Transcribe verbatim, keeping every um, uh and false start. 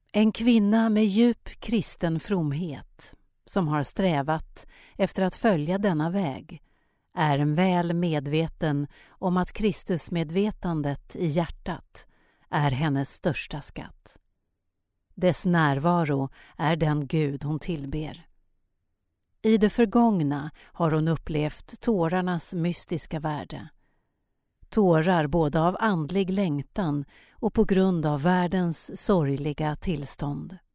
En kvinna med djup kristen fromhet som har strävat efter att följa denna väg är väl medveten om att Kristusmedvetandet i hjärtat är hennes största skatt. Dess närvaro är den Gud hon tillber. I det förgångna har hon upplevt tårarnas mystiska värde. Tårar både av andlig längtan och på grund av världens sorgliga tillstånd.